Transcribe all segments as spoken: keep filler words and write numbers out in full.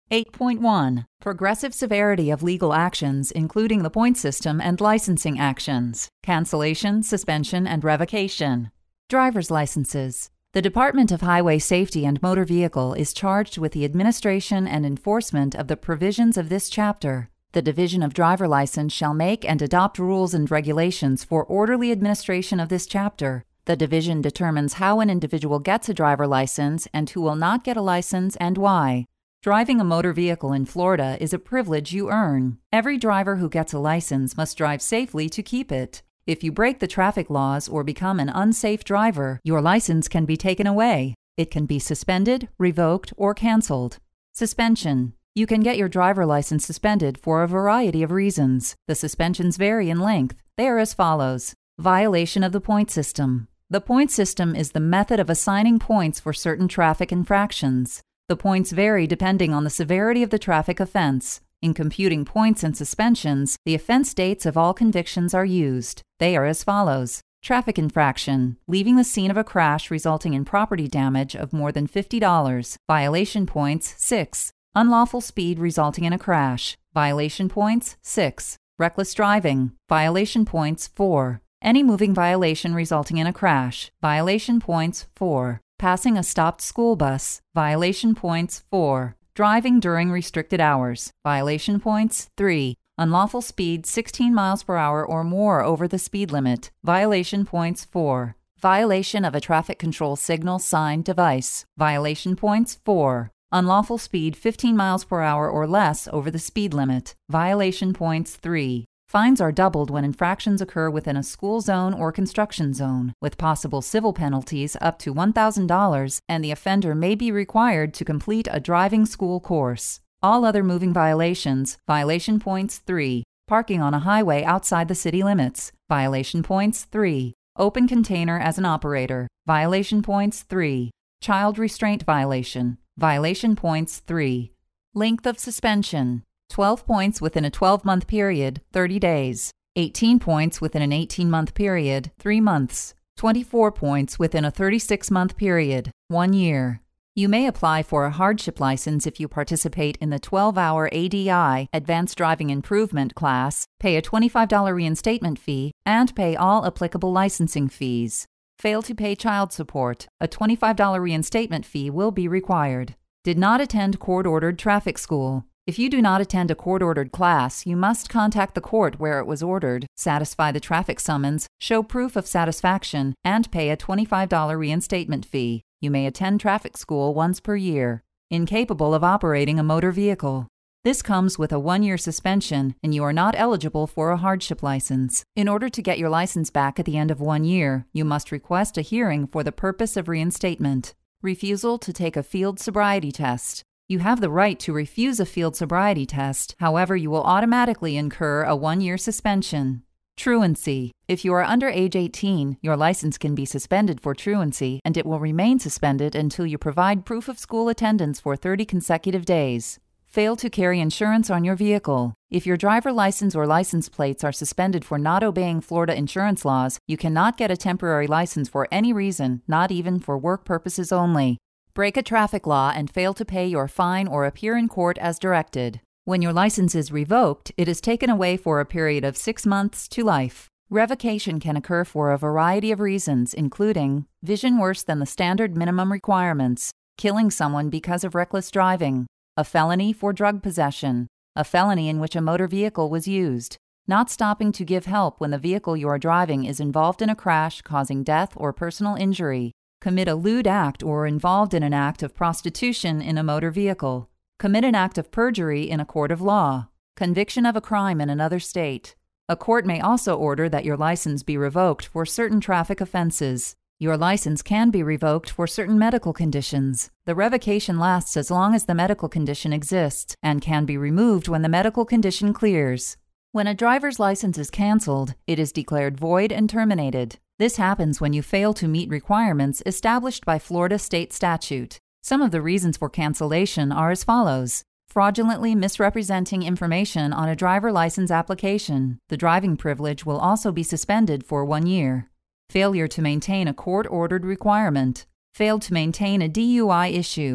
eight point one. Progressive severity of legal actions, including the point system and licensing actions, cancellation, suspension, and revocation. Driver's licenses. The Department of Highway Safety and Motor Vehicle is charged with the administration and enforcement of the provisions of this chapter. The Division of Driver License shall make and adopt rules and regulations for orderly administration of this chapter. The division determines how an individual gets a driver license and who will not get a license and why. Driving a motor vehicle in Florida is a privilege you earn. Every driver who gets a license must drive safely to keep it. If you break the traffic laws or become an unsafe driver, your license can be taken away. It can be suspended, revoked, or canceled. Suspension. You can get your driver license suspended for a variety of reasons. The suspensions vary in length. They are as follows. Violation of the point system. The point system is the method of assigning points for certain traffic infractions. The points vary depending on the severity of the traffic offense. In computing points and suspensions, the offense dates of all convictions are used. They are as follows. Traffic infraction, leaving the scene of a crash resulting in property damage of more than fifty dollars. Violation points, six. Unlawful speed resulting in a crash. Violation points, six. Reckless driving. Violation points, four. Any moving violation resulting in a crash. Violation points, four. Passing a stopped school bus. Violation points, four. Driving during restricted hours. Violation points, three. Unlawful speed sixteen miles per hour or more over the speed limit. Violation points, four. Violation of a traffic control signal sign device. Violation points, four. Unlawful speed fifteen miles per hour or less over the speed limit. Violation points, three. Fines are doubled when infractions occur within a school zone or construction zone, with possible civil penalties up to one thousand dollars, and the offender may be required to complete a driving school course. All other moving violations, violation points three. Parking on a highway outside the city limits, violation points three. Open container as an operator, violation points three. Child restraint violation, violation points three. Length of suspension. twelve points within a twelve-month period, thirty days. eighteen points within an eighteen-month period, three months. twenty-four points within a thirty-six-month period, one year. You may apply for a hardship license if you participate in the twelve-hour A D I Advanced Driving Improvement class, pay a twenty-five dollars reinstatement fee, and pay all applicable licensing fees. Fail to pay child support, a twenty-five dollars reinstatement fee will be required. Did not attend court-ordered traffic school. If you do not attend a court-ordered class, you must contact the court where it was ordered, satisfy the traffic summons, show proof of satisfaction, and pay a twenty-five dollars reinstatement fee. You may attend traffic school once per year. Incapable of operating a motor vehicle. This comes with a one-year suspension, and you are not eligible for a hardship license. In order to get your license back at the end of one year, you must request a hearing for the purpose of reinstatement. Refusal to take a field sobriety test. You have the right to refuse a field sobriety test, however, you will automatically incur a one-year suspension. Truancy. If you are under age eighteen, your license can be suspended for truancy, and it will remain suspended until you provide proof of school attendance for thirty consecutive days. Fail to carry insurance on your vehicle. If your driver license or license plates are suspended for not obeying Florida insurance laws, you cannot get a temporary license for any reason, not even for work purposes only. Break a traffic law and fail to pay your fine or appear in court as directed. When your license is revoked, it is taken away for a period of six months to life. Revocation can occur for a variety of reasons, including vision worse than the standard minimum requirements, killing someone because of reckless driving, a felony for drug possession, a felony in which a motor vehicle was used, not stopping to give help when the vehicle you are driving is involved in a crash causing death or personal injury, commit a lewd act or involved in an act of prostitution in a motor vehicle, commit an act of perjury in a court of law, conviction of a crime in another state. A court may also order that your license be revoked for certain traffic offenses. Your license can be revoked for certain medical conditions. The revocation lasts as long as the medical condition exists and can be removed when the medical condition clears. When a driver's license is canceled, it is declared void and terminated. This happens when you fail to meet requirements established by Florida state statute. Some of the reasons for cancellation are as follows. Fraudulently misrepresenting information on a driver license application. The driving privilege will also be suspended for one year. Failure to maintain a court-ordered requirement. Failed to maintain a D U I issue.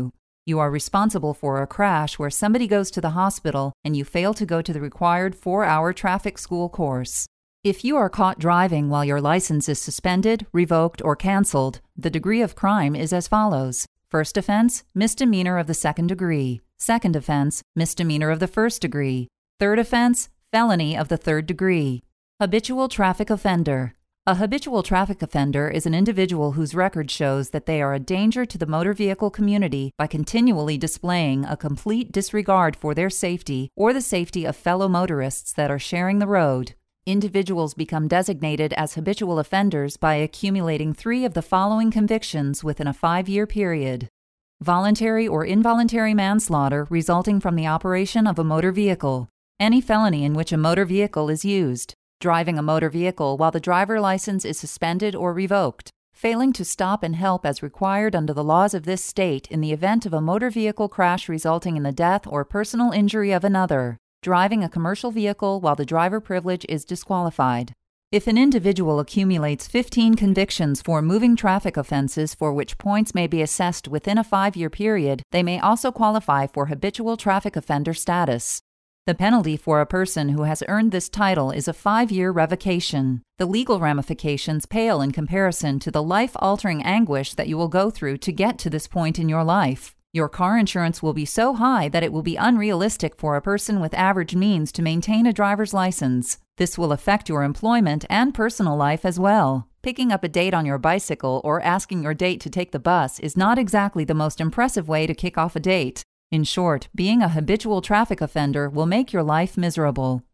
You are responsible for a crash where somebody goes to the hospital and you fail to go to the required four-hour traffic school course. If you are caught driving while your license is suspended, revoked, or canceled, the degree of crime is as follows. First offense, misdemeanor of the second degree. Second offense, misdemeanor of the first degree. Third offense, felony of the third degree. Habitual traffic offender. A habitual traffic offender is an individual whose record shows that they are a danger to the motor vehicle community by continually displaying a complete disregard for their safety or the safety of fellow motorists that are sharing the road. Individuals become designated as habitual offenders by accumulating three of the following convictions within a five-year period. Voluntary or involuntary manslaughter resulting from the operation of a motor vehicle. Any felony in which a motor vehicle is used. Driving a motor vehicle while the driver license is suspended or revoked. Failing to stop and help as required under the laws of this state in the event of a motor vehicle crash resulting in the death or personal injury of another. Driving a commercial vehicle while the driver privilege is disqualified. If an individual accumulates fifteen convictions for moving traffic offenses for which points may be assessed within a five-year period, they may also qualify for habitual traffic offender status. The penalty for a person who has earned this title is a five-year revocation. The legal ramifications pale in comparison to the life-altering anguish that you will go through to get to this point in your life. Your car insurance will be so high that it will be unrealistic for a person with average means to maintain a driver's license. This will affect your employment and personal life as well. Picking up a date on your bicycle or asking your date to take the bus is not exactly the most impressive way to kick off a date. In short, being a habitual traffic offender will make your life miserable.